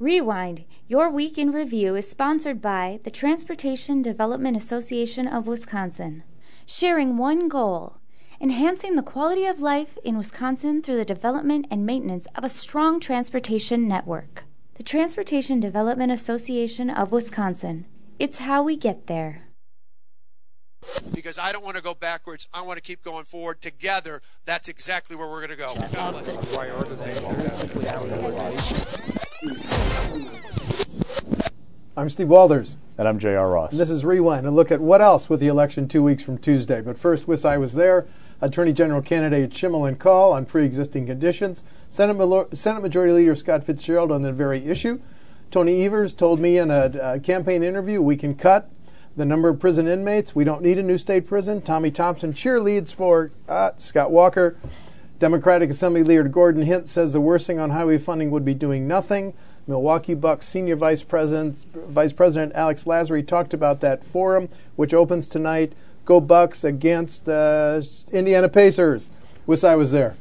Rewind, your week in review, is sponsored by the Transportation Development Association of Wisconsin, sharing one goal: enhancing the quality of life in Wisconsin through the development and maintenance of a strong transportation network. The Transportation Development Association of Wisconsin. It's how we get there. Because I don't want to go backwards. I want to keep going forward. Together, that's exactly where we're going to go. God bless you. I'm Steve Walders. And I'm J.R. Ross. And this is Rewind, a look at what else with the election 2 weeks from Tuesday. But first, wish I was there. Attorney General candidate Schimmel and Call on pre-existing conditions. Senate Majority Leader Scott Fitzgerald on the very issue. Tony Evers told me in a campaign interview we can cut the number of prison inmates. We don't need a new state prison. Tommy Thompson cheerleads for Scott Walker. Democratic Assembly Leader Gordon Hint says the worst thing on highway funding would be doing nothing. Milwaukee Bucks Senior Vice President Alex Lasry talked about that forum, which opens tonight. Go Bucks against Indiana Pacers. Wish I was there.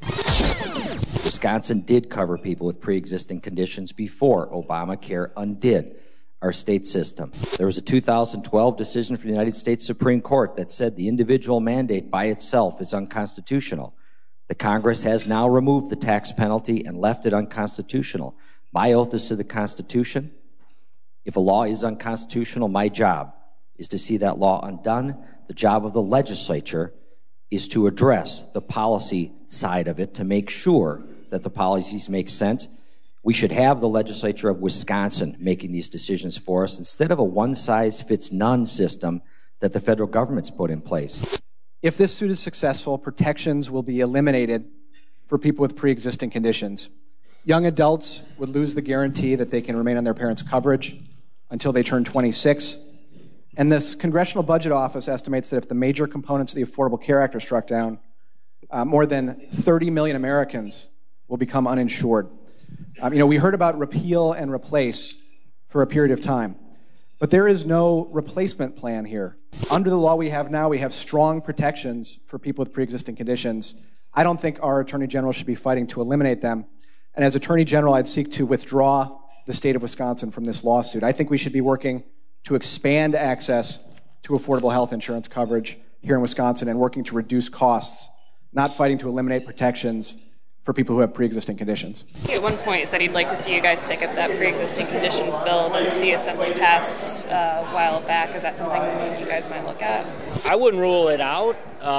Wisconsin did cover people with pre-existing conditions before Obamacare undid our state system. There was a 2012 decision from the United States Supreme Court that said the individual mandate by itself is unconstitutional. The Congress has now removed the tax penalty and left it unconstitutional. My oath is to the Constitution. If a law is unconstitutional, my job is to see that law undone. The job of the legislature is to address the policy side of it to make sure that the policies make sense. We should have the legislature of Wisconsin making these decisions for us instead of a one-size-fits-none system that the federal government's put in place. If this suit is successful, protections will be eliminated for people with pre-existing conditions. Young adults would lose the guarantee that they can remain on their parents' coverage until they turn 26. And this Congressional Budget Office estimates that if the major components of the Affordable Care Act are struck down, more than 30 million Americans will become uninsured. We heard about repeal and replace for a period of time, but there is no replacement plan here. Under the law we have now, we have strong protections for people with pre-existing conditions. I don't think our Attorney General should be fighting to eliminate them. And as Attorney General, I'd seek to withdraw the state of Wisconsin from this lawsuit. I think we should be working to expand access to affordable health insurance coverage here in Wisconsin and working to reduce costs, not fighting to eliminate protections for people who have pre-existing conditions. At one point, he said he'd like to see you guys take up that pre-existing conditions bill that the Assembly passed a while back. Is that something you guys might look at? I wouldn't rule it out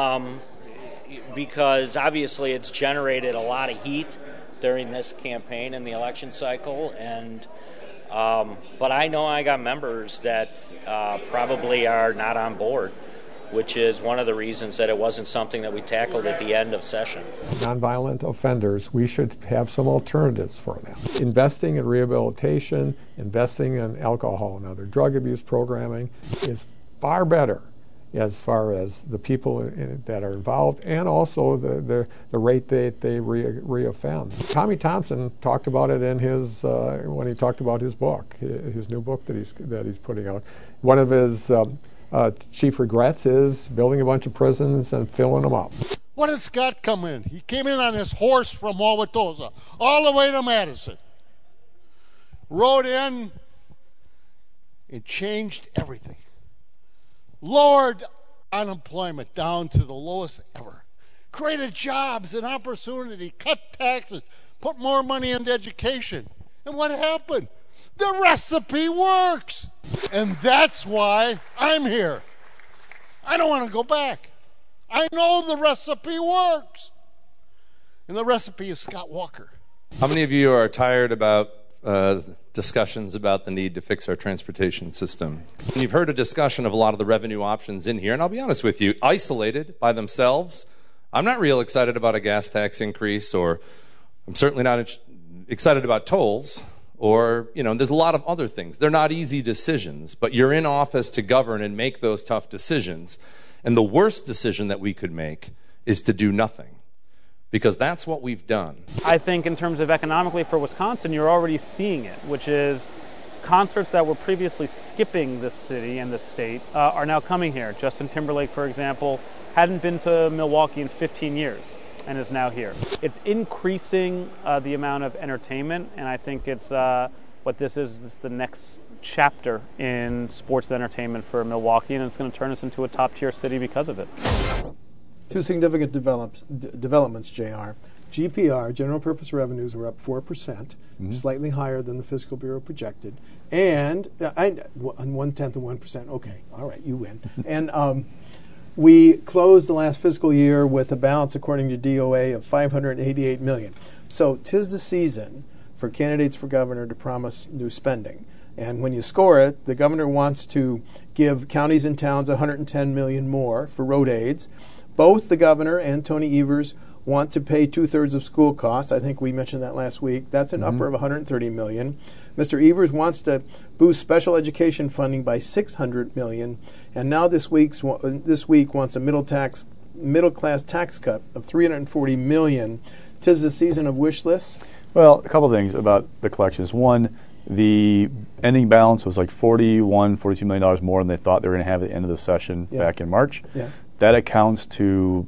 because obviously it's generated a lot of heat during this campaign and the election cycle, and but I know I got members that probably are not on board, which is one of the reasons that it wasn't something that we tackled at the end of session. Nonviolent offenders, we should have some alternatives for them. Investing in rehabilitation, investing in alcohol and other drug abuse programming is far better as far as the people that are involved and also the rate that they reoffend. Tommy Thompson talked about it in his when he talked about his book, his new book that he's putting out. One of his chief regrets is building a bunch of prisons and filling them up. What did Scott come in? He came in on his horse from Wauwatosa all the way to Madison. Rode in and changed everything. Lowered unemployment down to the lowest ever. Created jobs and opportunity, cut taxes, put more money into education. And what happened? The recipe works. And that's why I'm here. I don't want to go back. I know the recipe works. And the recipe is Scott Walker. How many of you are tired about discussions about the need to fix our transportation system? And you've heard a discussion of a lot of the revenue options in here, and I'll be honest with you, isolated by themselves, I'm not real excited about a gas tax increase, or I'm certainly not excited about tolls, or, there's a lot of other things. They're not easy decisions, but you're in office to govern and make those tough decisions. And the worst decision that we could make is to do nothing, because that's what we've done. I think in terms of economically for Wisconsin, you're already seeing it, which is concerts that were previously skipping this city and this state are now coming here. Justin Timberlake, for example, hadn't been to Milwaukee in 15 years and is now here. It's increasing the amount of entertainment, and I think it's but this is the next chapter in sports entertainment for Milwaukee, and it's going to turn us into a top-tier city because of it. Two significant developments, JR. GPR, general purpose revenues, were up 4%, slightly higher than the Fiscal Bureau projected. And on 1/10 of 1%, okay, all right, you win. And we closed the last fiscal year with a balance, according to DOA, of $588 million. So 'tis the season for candidates for governor to promise new spending. And when you score it, the governor wants to give counties and towns $110 million more for road aids. Both the governor and Tony Evers want to pay 2/3 of school costs. I think we mentioned that last week. That's an upper of $130 million. Mr. Evers wants to boost special education funding by $600 million. And now this week wants a middle class tax cut of $340 million. 'Tis the season of wish lists. Well, a couple of things about the collections. One, the ending balance was like $42 million more than they thought they were going to have at the end of the session back in March. Yeah. That accounts to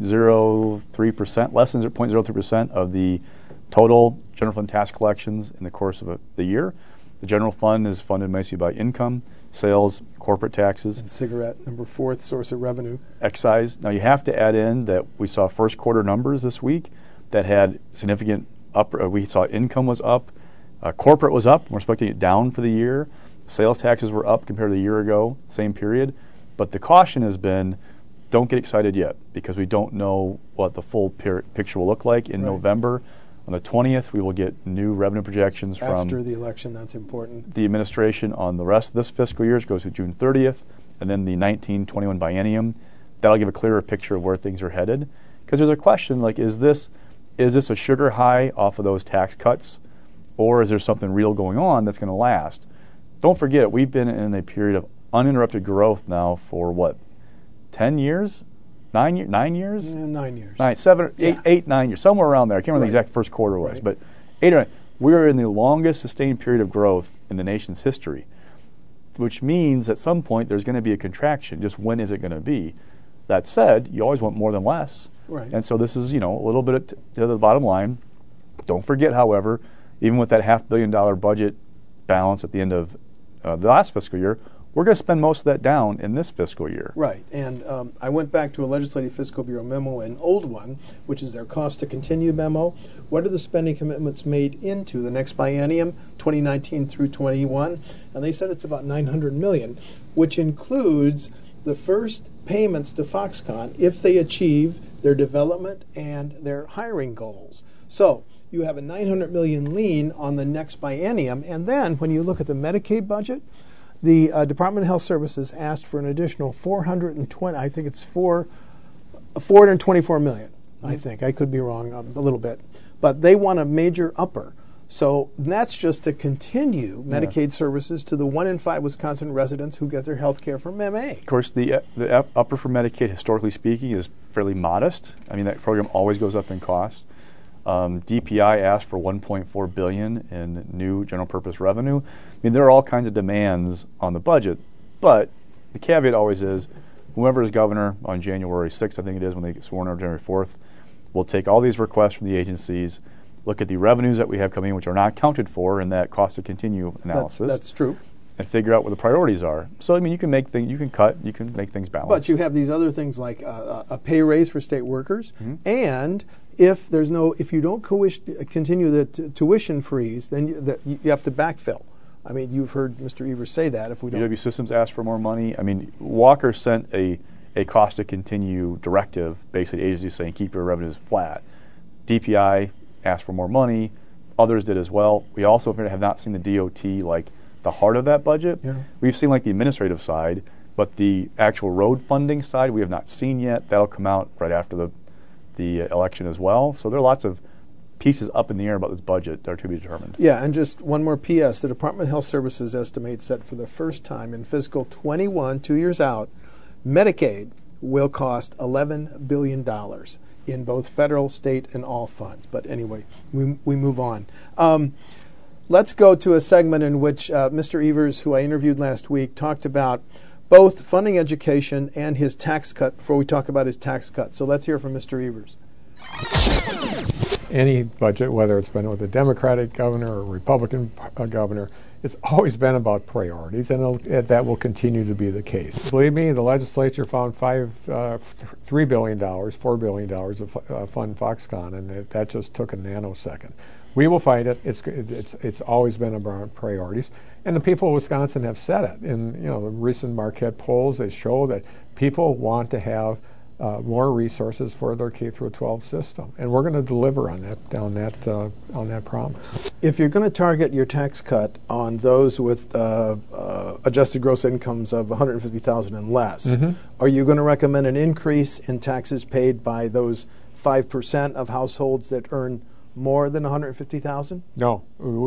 0.03%, less than 0.03% of the total general fund tax collections in the course of the year. The general fund is funded mostly by income, sales, corporate taxes. And cigarette, number 4th source of revenue. Excise. Now you have to add in that we saw first quarter numbers this week that had significant we saw income was up, corporate was up. We're expecting it down for the year. Sales taxes were up compared to a year ago, same period. But the caution has been, don't get excited yet, because we don't know what the full picture will look like in November. On the 20th, we will get new revenue projections from after the election. That's important. The administration on the rest of this fiscal year goes to June 30th, and then the 19-21 biennium. That'll give a clearer picture of where things are headed. Because there's a question like, is this a sugar high off of those tax cuts, or is there something real going on that's going to last? Don't forget, we've been in a period of uninterrupted growth now for what? 10 years? 9 years? 9 years? Yeah, 9 years. 9, 7, 8, 9 years, somewhere around there. I can't remember the exact first quarter was, but 8 or 9. We're in the longest sustained period of growth in the nation's history, which means at some point there's going to be a contraction. Just when is it going to be? That said, you always want more than less. Right. And so this is, a little bit to the bottom line. Don't forget, however, even with that $500 million budget balance at the end of the last fiscal year, we're going to spend most of that down in this fiscal year. Right. And I went back to a Legislative Fiscal Bureau memo, an old one, which is their cost to continue memo. What are the spending commitments made into the next biennium, 2019 through 21? And they said it's about $900 million, which includes the first payments to Foxconn if they achieve their development and their hiring goals. So you have a $900 million lien on the next biennium. And then when you look at the Medicaid budget, the Department of Health Services asked for an additional $424 million. I think I could be wrong a little bit, but they want a major upper. So that's just to continue Medicaid services to the 1 in 5 Wisconsin residents who get their health care from MA. Of course, the upper for Medicaid, historically speaking, is fairly modest. I mean, that program always goes up in cost. DPI asked for $1.4 billion in new general purpose revenue. I mean, there are all kinds of demands on the budget, but the caveat always is, whoever is governor on January 6th, I think it is when they get sworn on January 4th, will take all these requests from the agencies, look at the revenues that we have coming in, which are not accounted for in that cost to continue analysis. That's true. And figure out what the priorities are. So, I mean, you can make things, you can cut, you can make things balanced. But you have these other things like a pay raise for state workers, and if you don't continue the tuition freeze, then you have to backfill. I mean, you've heard Mr. Evers say that. If we don't, UW Systems asked for more money. I mean, Walker sent a cost to continue directive, basically agencies saying keep your revenues flat. DPI asked for more money. Others did as well. We also have not seen the DOT like the heart of that budget. Yeah. We've seen like the administrative side, but the actual road funding side we have not seen yet. That'll come out right after the election as well. So there are lots of pieces up in the air about this budget that are to be determined. Yeah, and just one more PS. The Department of Health Services estimates that for the first time in fiscal 21, 2 years out, Medicaid will cost $11 billion in both federal, state, and all funds. But anyway, we move on. Let's go to a segment in which Mr. Evers, who I interviewed last week, talked about both funding education and his tax cut before we talk about his tax cut. So let's hear from Mr. Evers. any budget, whether it's been with a Democratic governor or a Republican governor, it's always been about priorities, and that will continue to be the case. Believe me, the legislature found $3 billion, $4 billion of fund Foxconn, and that just took a nanosecond. We will fight it. It's always been about priorities, and the people of Wisconsin have said it. In the recent Marquette polls, they show that people want to have more resources for their K-12 system, and we're going to deliver on that promise. If you're going to target your tax cut on those with adjusted gross incomes of $150,000 and less, are you going to recommend an increase in taxes paid by those 5% of households that earn more than $150,000? No,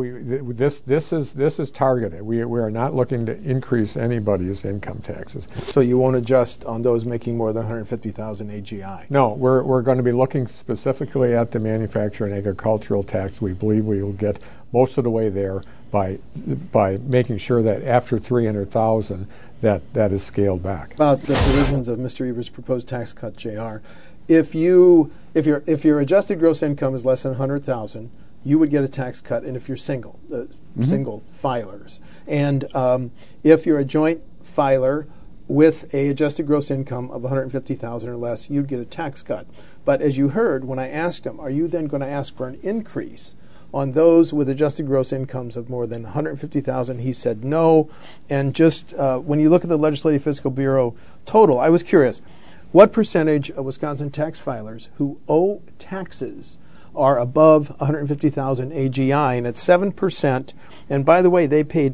this is targeted. We are not looking to increase anybody's income taxes. So you won't adjust on those making more than $150,000 AGI? No, we're going to be looking specifically at the manufacturing and agricultural tax. We believe we will get most of the way there by making sure that after $300,000 that is scaled back. About the provisions of Mr. Evers' proposed tax cut, JR. If your adjusted gross income is less than $100,000, you would get a tax cut, and if you're single, single filers, and if you're a joint filer with a adjusted gross income of $150,000 or less, you'd get a tax cut. But as you heard when I asked him, are you then going to ask for an increase on those with adjusted gross incomes of more than $150,000? He said no. And just when you look at the Legislative Fiscal Bureau total, I was curious. What percentage of Wisconsin tax filers who owe taxes are above $150,000 AGI? And it's 7%. And by the way, they paid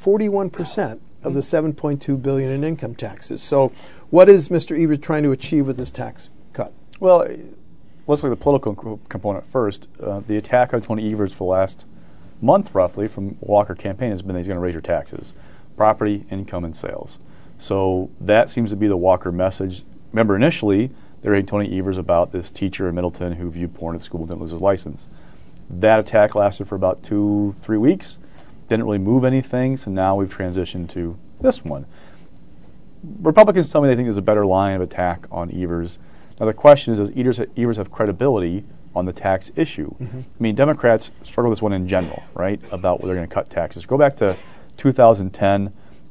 41% of the $7.2 billion in income taxes. So what is Mr. Evers trying to achieve with this tax cut? Well, let's look at the political component first. The attack on Tony Evers for the last month, roughly, from Walker campaign has been that he's going to raise your taxes, property, income, and sales. So that seems to be the Walker message. Remember, initially, they were Tony Evers about this teacher in Middleton who viewed porn at school and didn't lose his license. That attack lasted for about 2-3 weeks, didn't really move anything, so now we've transitioned to this one. Republicans tell me they think there's a better line of attack on Evers. Now, the question is, does Evers have credibility on the tax issue? I mean, Democrats struggle with this one in general, right, about whether they're going to cut taxes. Go back to 2010.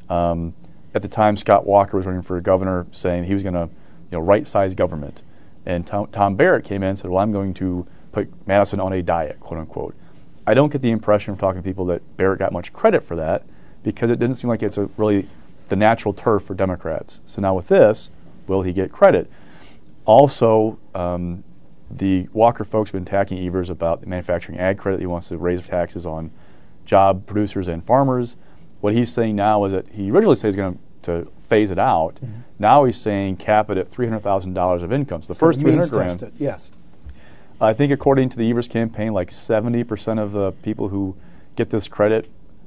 At the time, Scott Walker was running for governor, saying he was going to right-size government. And Tom Barrett came in and said, well, I'm going to put Madison on a diet, quote unquote. I don't get the impression from talking to people that Barrett got much credit for that, because it didn't seem like it's really the natural turf for Democrats. So now with this, will he get credit? Also, the Walker folks have been attacking Evers about the manufacturing ag credit. He wants to raise taxes on job producers and farmers. What he's saying now is that he originally said he's going to phase it out. Now he's saying cap it at $300,000 of income. So the first $300,000. Yes. I think according to the Evers campaign, like 70% of the people who get this credit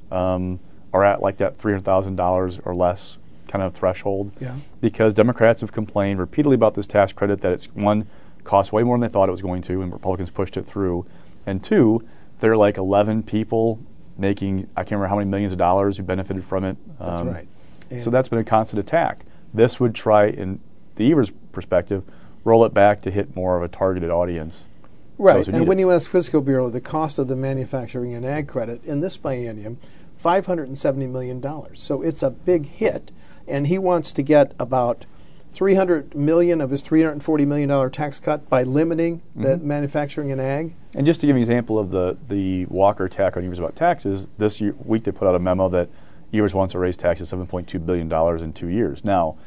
are at like that $300,000 or less kind of threshold. Yeah. Because Democrats have complained repeatedly about this tax credit, that it's, one, costs way more than they thought it was going to, and Republicans pushed it through. And two, there are like 11 people making, I can't remember how many millions of dollars who benefited from it. That's right. So that's been a constant attack. This would try, in the Evers perspective, roll it back to hit more of a targeted audience. Right, and when you ask Fiscal Bureau, the cost of the manufacturing and ag credit in this biennium, $570 million. So it's a big hit, and he wants to get about $300 million of his $340 million tax cut by limiting the manufacturing and ag. And just to give you an example of the Walker attack on Evers about taxes, this week they put out a memo that Evers wants to raise taxes $7.2 billion in 2 years. Now,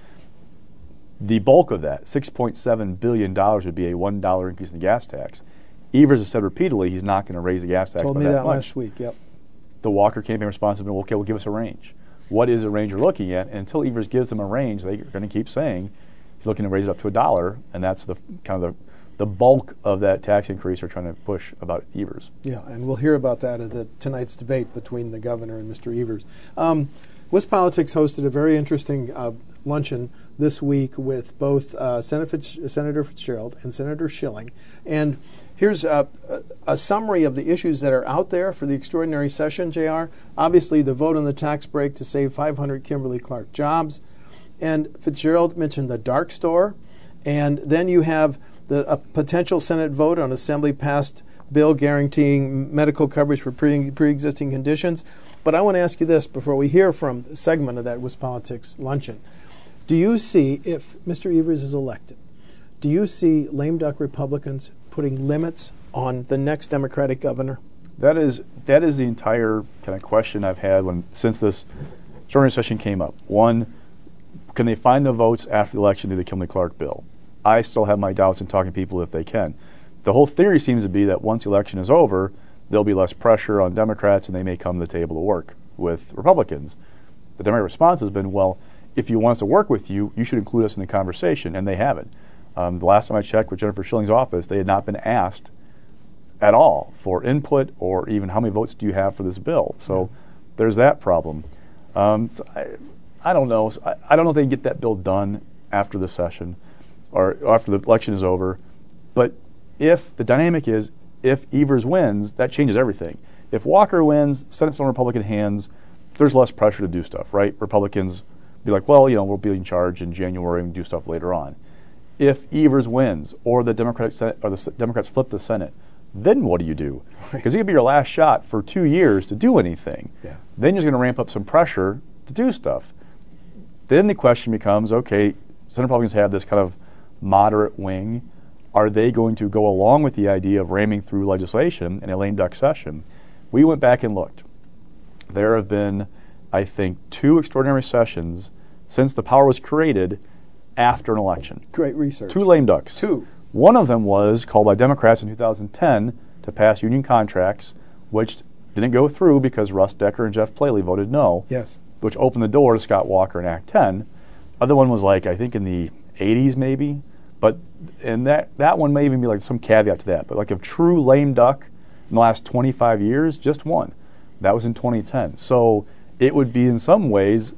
the bulk of that, $6.7 billion, would be a $1 increase in the gas tax. Evers has said repeatedly he's not going to raise the gas tax by that much. Told me that last week, yep. The Walker campaign response has been, okay, well, give us a range. What is the range you're looking at? And until Evers gives them a range, they're going to keep saying he's looking to raise it up to $1, and that's the kind of the bulk of that tax increase they're trying to push about Evers. Yeah, and we'll hear about that at tonight's debate between the governor and Mr. Evers. WisPolitics hosted a very interesting luncheon this week with both Senator Fitzgerald and Senator Schilling. And here's a summary of the issues that are out there for the extraordinary session, JR. Obviously, the vote on the tax break to save 500 Kimberly-Clark jobs. And Fitzgerald mentioned the dark store. And then you have a potential Senate vote on Assembly-passed bill guaranteeing medical coverage for pre-existing conditions. But I want to ask you this before we hear from a segment of that WisPolitics luncheon. Do you see, if Mr. Evers is elected, do you see lame duck Republicans putting limits on the next Democratic governor? That is the entire kind of question I've had since this extraordinary session came up. One, can they find the votes after the election to the Kimberly-Clark bill? I still have my doubts in talking to people if they can. The whole theory seems to be that once the election is over, there'll be less pressure on Democrats and they may come to the table to work with Republicans. The Democratic response has been, well, if you want us to work with you, you should include us in the conversation, and they haven't. The last time I checked with Jennifer Schilling's office, they had not been asked at all for input or even how many votes do you have for this bill. So there's that problem. So I don't know. I don't know if they can get that bill done after the session or after the election is over. But if the dynamic is, if Evers wins, that changes everything. If Walker wins, Senate's still in Republican hands, there's less pressure to do stuff, right? Republicans be like, well, we'll be in charge in January and do stuff later on. If Evers wins or the Democrats flip the Senate, then what do you do? Because it could be your last shot for 2 years to do anything. Yeah. Then you're going to ramp up some pressure to do stuff. Then the question becomes, okay, Senate Republicans have this kind of moderate wing. Are they going to go along with the idea of ramming through legislation in a lame duck session? We went back and looked. There have been, I think, 2 extraordinary sessions since the power was created after an election. Great research. 2 lame ducks. 2. One of them was called by Democrats in 2010 to pass union contracts, which didn't go through because Russ Decker and Jeff Plaley voted no. Yes. Which opened the door to Scott Walker and Act 10. Other one was I think in the 80s maybe, and that one may even be some caveat to that. But a true lame duck in the last 25 years, just one. That was in 2010. So it would be in some ways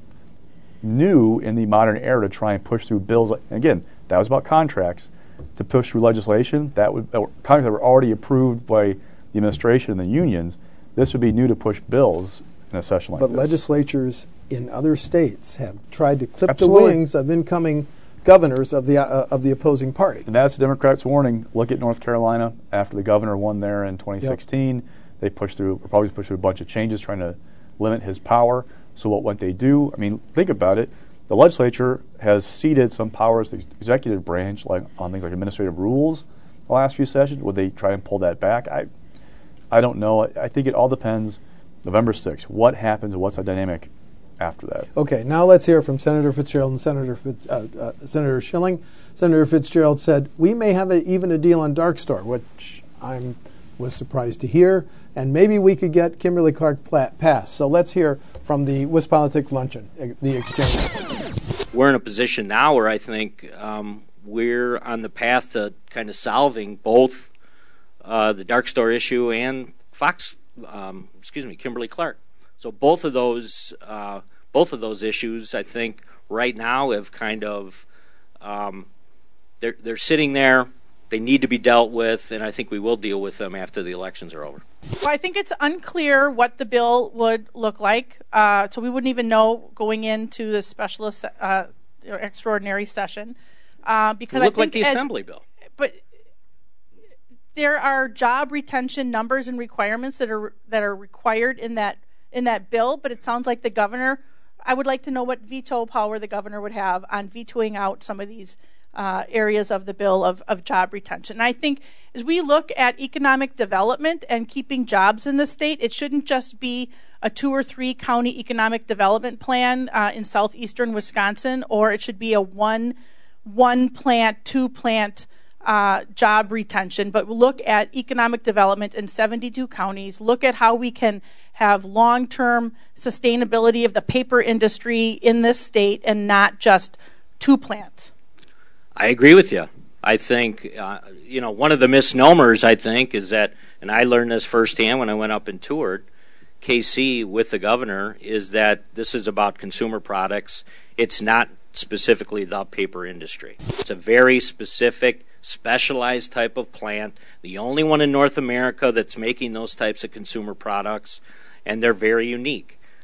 new in the modern era to try and push through bills. Again, that was about contracts. To push through legislation contracts that were already approved by the administration and the unions. This would be new to push bills in a session like this. But legislatures in other states have tried to clip Absolutely. the wings of incoming governors of the opposing party. And that's the Democrats' warning. Look at North Carolina after the governor won there in 2016. Yep. They Republicans pushed through a bunch of changes trying to limit his power. So what they do, think about it. The legislature has ceded some powers to the executive branch, on things like administrative rules, the last few sessions. Would they try and pull that back? I don't know. I think it all depends. November 6th. What happens and what's the dynamic after that? Okay, now let's hear from Senator Fitzgerald and Senator Schilling. Senator Fitzgerald said, we may have even a deal on Dark Store, which I was surprised to hear, and maybe we could get Kimberly-Clark passed. So let's hear from the WisPolitics luncheon, the exchange. We're in a position now where I think we're on the path to kind of solving both the Dark Store issue and Kimberly-Clark. So both of those issues, I think, right now have kind of they're sitting there. They need to be dealt with, and I think we will deal with them after the elections are over. Well, I think it's unclear what the bill would look like, so we wouldn't even know going into the special extraordinary session. Because it looked like the Assembly bill. But there are job retention numbers and requirements that are required in that bill. But it sounds like the governor. I would like to know what veto power the governor would have on vetoing out some of these areas of the bill of job retention. And I think as we look at economic development and keeping jobs in the state, it shouldn't just be a 2 or 3 county economic development plan in southeastern Wisconsin, or it should be a one plant, 2 plant job retention. But look at economic development in 72 counties. Look at how we can have long-term sustainability of the paper industry in this state and not just 2 plants. I agree with you. I think, one of the misnomers, I think, is that, and I learned this firsthand when I went up and toured KC with the governor, is that this is about consumer products. It's not specifically the paper industry. It's a very specific, specialized type of plant, the only one in North America that's making those types of consumer products, and they're very unique.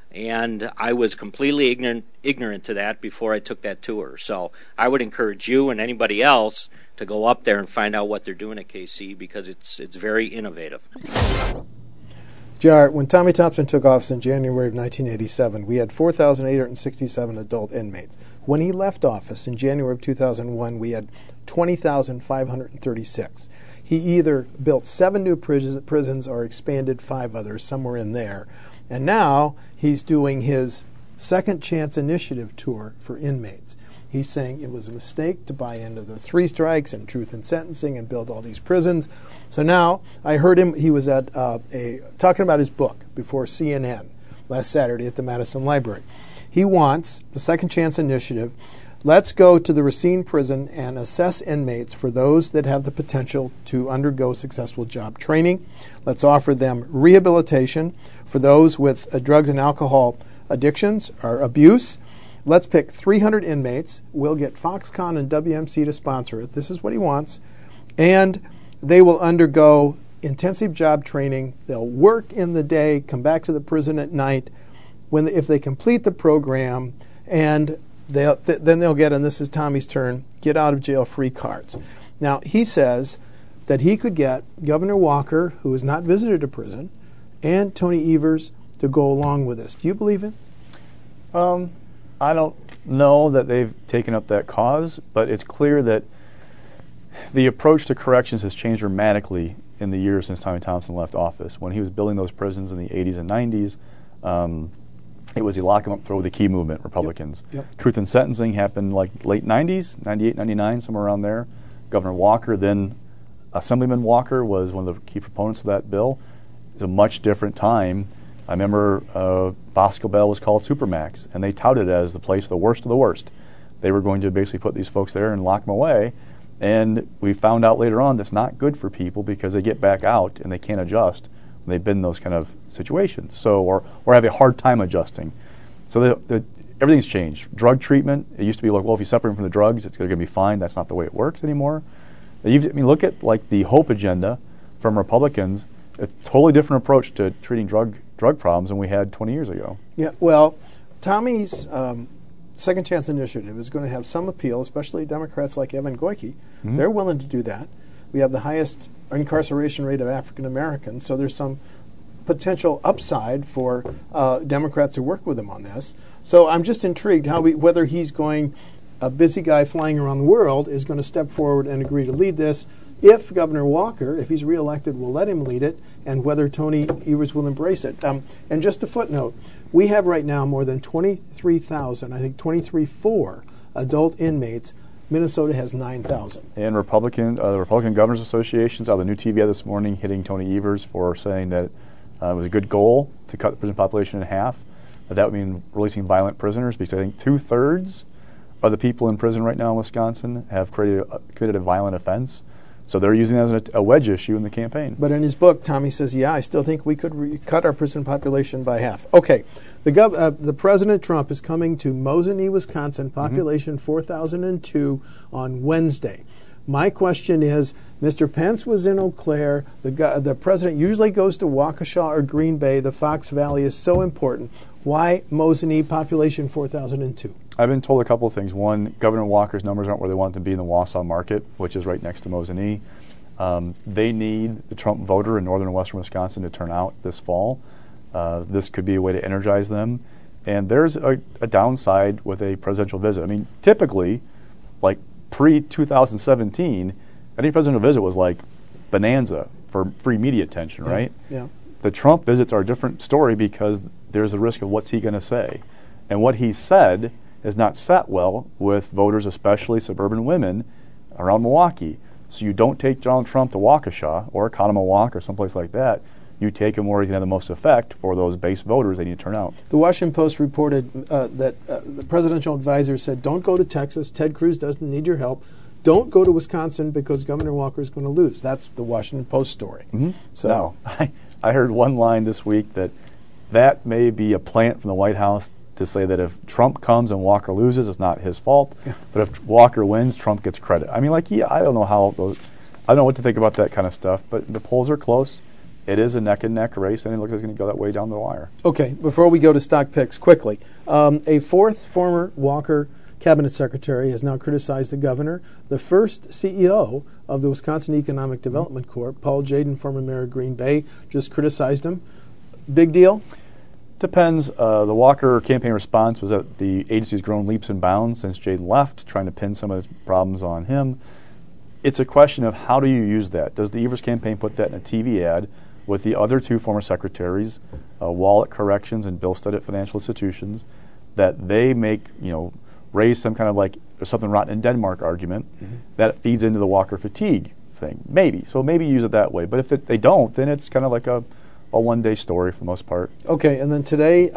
And I was completely ignorant to that before I took that tour. So I would encourage you and anybody else to go up there and find out what they're doing at KC, because it's very innovative. JR, when Tommy Thompson took office in January of 1987, we had 4,867 adult inmates. When he left office in January of 2001, we had 20,536. He either built 7 new prisons or expanded 5 others, somewhere in there. And now he's doing his Second Chance Initiative tour for inmates. He's saying it was a mistake to buy into the 3 strikes and truth in sentencing and build all these prisons. So now I heard him, he was at talking about his book before CNN last Saturday at the Madison Library. He wants the Second Chance Initiative. Let's go to the Racine prison and assess inmates for those that have the potential to undergo successful job training. Let's offer them rehabilitation for those with drugs and alcohol addictions or abuse. Let's pick 300 inmates. We'll get Foxconn and WMC to sponsor it. This is what he wants. And they will undergo intensive job training. They'll work in the day, come back to the prison at night if they complete the program, and then they'll get, and this is Tommy's turn, get out of jail free cards. Now, he says that he could get Governor Walker, who has not visited a prison, and Tony Evers to go along with this. Do you believe him? I don't know that they've taken up that cause, but it's clear that the approach to corrections has changed dramatically in the years since Tommy Thompson left office. When he was building those prisons in the 80s and 90s, it was you lock them up, throw the key movement, Republicans. Yep. Truth in sentencing happened like late 90s, 98, 99, somewhere around there. Governor Walker, then Assemblyman Walker, was one of the key proponents of that bill. It was a much different time. I remember Bosco Bell was called Supermax, and they touted it as the place for the worst of the worst. They were going to basically put these folks there and lock them away. And we found out later on that's not good for people because they get back out and they can't adjust when they've been in those kind of situations. So, or have a hard time adjusting. So everything's changed. Drug treatment, it used to be like, well, if you separate them from the drugs, it's going to be fine. That's not the way it works anymore. Look at like the HOPE agenda from Republicans. It's a totally different approach to treating drug problems than we had 20 years ago. Yeah, well, Tommy's Second Chance Initiative is going to have some appeal, especially Democrats like Evan Goyke. Mm-hmm. They're willing to do that. We have the highest incarceration rate of African Americans, so there's some potential upside for Democrats to work with him on this. So I'm just intrigued whether he's going, a busy guy flying around the world, is going to step forward and agree to lead this. If Governor Walker, if he's reelected, will let him lead it, and whether Tony Evers will embrace it. And just a footnote, we have right now more than 23,000, I think 23,400 adult inmates. Minnesota has 9,000. And the Republican Governors Association saw the new TV this morning hitting Tony Evers for saying that it was a good goal to cut the prison population in half. That would mean releasing violent prisoners, because I think 2/3 of the people in prison right now in Wisconsin have committed a violent offense. So they're using that as a wedge issue in the campaign. But in his book, Tommy says, yeah, I still think we could cut our prison population by half. Okay, the President Trump is coming to Mosinee, Wisconsin, population 4,002 on Wednesday. My question is, Mr. Pence was in Eau Claire. The president usually goes to Waukesha or Green Bay. The Fox Valley is so important. Why Mosinee, population 4,002? I've been told a couple of things. One, Governor Walker's numbers aren't where they want them to be in the Wausau market, which is right next to Mosinee. They need the Trump voter in northern and western Wisconsin to turn out this fall. This could be a way to energize them. And there's a downside with a presidential visit. I mean, typically, like pre-2017, any presidential visit was like bonanza for free media attention, right? Yeah. The Trump visits are a different story because there's a risk of what's he going to say. And what he said has not sat well with voters, especially suburban women around Milwaukee. So you don't take Donald Trump to Waukesha or Oconomowoc or someplace like that. You take him where he's going to have the most effect for those base voters they need to turn out. The Washington Post reported that the presidential advisor said, don't go to Texas. Ted Cruz doesn't need your help. Don't go to Wisconsin because Governor Walker is going to lose. That's the Washington Post story. Mm-hmm. So now, I heard one line this week that may be a plant from the White House to say that if Trump comes and Walker loses, it's not his fault. Yeah. But if Walker wins, Trump gets credit. I mean, I don't know what to think about that kind of stuff. But the polls are close. it is a neck-and-neck race, and it looks like it's going to go that way down the wire. Okay, before we go to stock picks, quickly, a fourth former Walker cabinet secretary has now criticized the governor. The first CEO of the Wisconsin Economic Development Corp., Paul Jaden, former mayor of Green Bay, just criticized him. Big deal? Depends. The Walker campaign response was that the agency's grown leaps and bounds since Jaden left, trying to pin some of his problems on him. It's a question of how do you use that? Does the Evers campaign put that in a TV ad with the other two former secretaries, Wall at Corrections and Bill Studd at Financial Institutions, that they make, raise some kind of like there's something rotten in Denmark argument that feeds into the Walker fatigue thing? Maybe. So maybe use it that way. But if they don't, then it's kind of like a one-day story for the most part. Okay, and then today,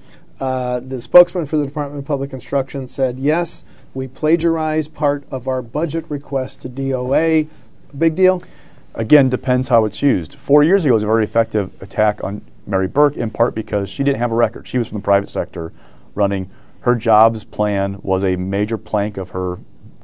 the spokesman for the Department of Public Instruction said, yes, we plagiarized part of our budget request to DOA. Big deal? Again, depends how it's used. 4 years ago, it was a very effective attack on Mary Burke, in part because she didn't have a record. She was from the private sector running. Her jobs plan was a major plank of her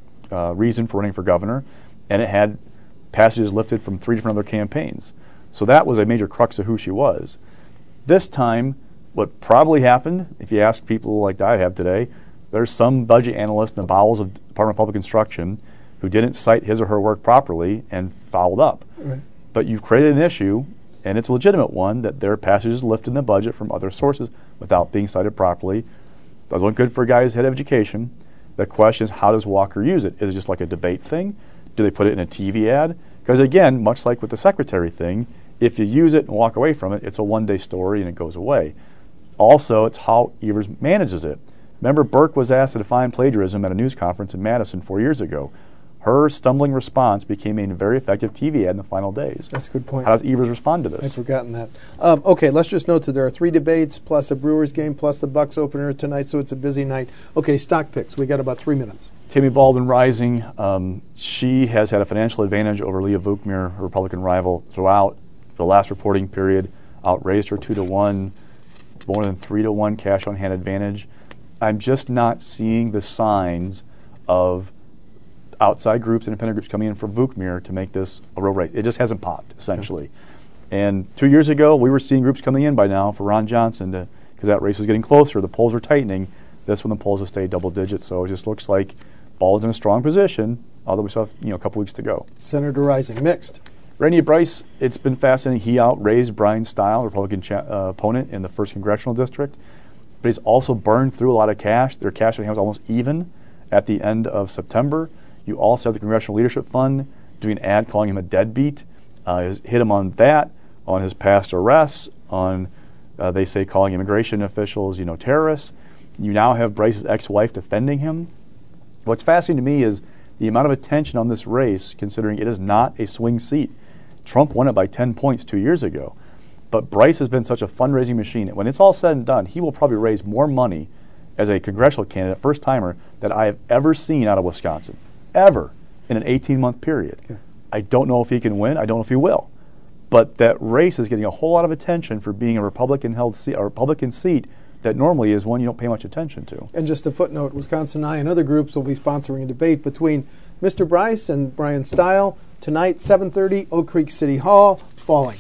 reason for running for governor, and it had passages lifted from 3 different other campaigns. So that was a major crux of who she was. This time, what probably happened, if you ask people like I have today, there's some budget analyst in the bowels of Department of Public Instruction who didn't cite his or her work properly and fouled up. Right. But you've created an issue, and it's a legitimate one, that there are passages lifted in the budget from other sources without being cited properly. Doesn't look good for a guy who's head of education. The question is, how does Walker use it? Is it just like a debate thing? Do they put it in a TV ad? Because again, much like with the secretary thing, if you use it and walk away from it, it's a one-day story and it goes away. Also, it's how Evers manages it. Remember, Burke was asked to define plagiarism at a news conference in Madison 4 years ago. Her stumbling response became a very effective TV ad in the final days. That's a good point. How does Evers respond to this? I'd forgotten that. Okay, let's just note that there are 3 debates, plus a Brewers game, plus the Bucks opener tonight, so it's a busy night. Okay, stock picks. We got about 3 minutes. Tammy Baldwin rising. She has had a financial advantage over Leah Vukmir, her Republican rival, throughout the last reporting period. Outraised her 2-1, more than 3-1 cash on hand advantage. I'm just not seeing the signs of outside groups, independent groups coming in for Vukmir to make this a real race. It just hasn't popped, essentially. Okay. And 2 years ago, we were seeing groups coming in by now for Ron Johnson because that race was getting closer. The polls were tightening. This one, the polls have stayed double digits, so it just looks like Baldwin's in a strong position, although we still have a couple weeks to go. Senator Rising, mixed. Randy Bryce, it's been fascinating. He outraised Brian Stile, Republican opponent in the 1st Congressional District, but he's also burned through a lot of cash. Their cash on hand was almost even at the end of September. You also have the Congressional Leadership Fund doing an ad calling him a deadbeat. Hit him on that, on his past arrests, on, they say, calling immigration officials, terrorists. You now have Bryce's ex-wife defending him. What's fascinating to me is the amount of attention on this race, considering it is not a swing seat. Trump won it by 10 points 2 years ago. But Bryce has been such a fundraising machine. When it's all said and done, he will probably raise more money as a congressional candidate, first-timer, that I have ever seen out of Wisconsin, ever, in an 18-month period. Okay. I don't know if he can win. I don't know if he will. But that race is getting a whole lot of attention for being a Republican-held seat, a Republican seat that normally is one you don't pay much attention to. And just a footnote, Wisconsin Eye and other groups will be sponsoring a debate between Mr. Bryce and Brian Stile tonight, 7:30, Oak Creek City Hall, Falling.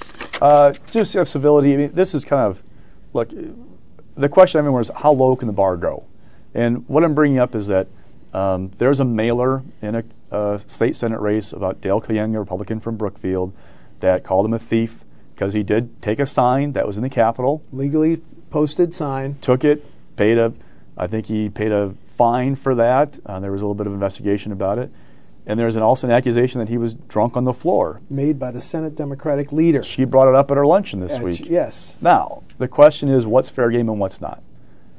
Just have civility. I mean, this is kind of, look, the question I mean was how low can the bar go? And what I'm bringing up is that there's a mailer in a state Senate race about Dale Kayeng, a Republican from Brookfield, that called him a thief because he did take a sign that was in the Capitol. Legally posted sign. Took it, I think he paid a fine for that. There was a little bit of investigation about it. And there's also an accusation that he was drunk on the floor. Made by the Senate Democratic leader. She brought it up at her luncheon this week. Yes. Now, the question is what's fair game and what's not.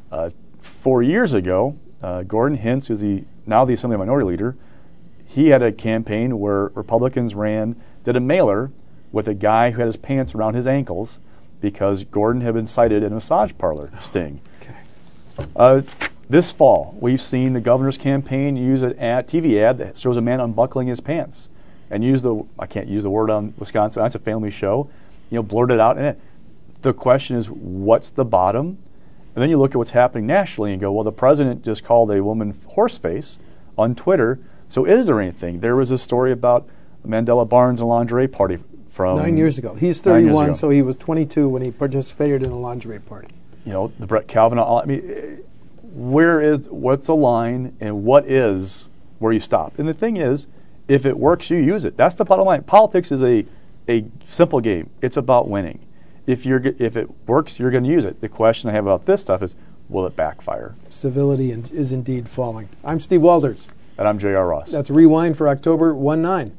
4 years ago, Gordon Hintz, who's now the Assembly Minority Leader, he had a campaign where Republicans did a mailer with a guy who had his pants around his ankles because Gordon had been cited in a massage parlor sting. Okay. This fall, we've seen the governor's campaign use an TV ad that shows a man unbuckling his pants and I can't use the word on Wisconsin, that's a family show, blurt it out. And the question is, what's the bottom? And then you look at what's happening nationally and go, well, the president just called a woman horseface on Twitter, so is there anything? There was a story about Mandela Barnes and lingerie party from 9 years ago. He's 9 years 31, ago. so he was 22 when he participated in a lingerie party. You know, the Brett Kavanaugh. I mean, what's the line and what is where you stop? And the thing is, if it works, you use it. That's the bottom line. Politics is a simple game. It's about winning. If it works, you're going to use it. The question I have about this stuff is, will it backfire? Civility is indeed falling. I'm Steve Walders. And I'm J.R. Ross. That's Rewind for October 19.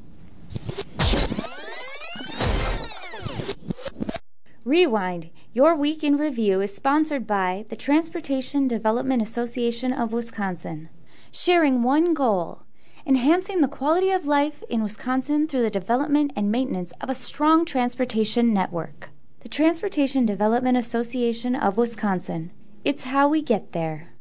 Rewind, your week in review, is sponsored by the Transportation Development Association of Wisconsin. Sharing one goal: enhancing the quality of life in Wisconsin through the development and maintenance of a strong transportation network. The Transportation Development Association of Wisconsin. It's how we get there.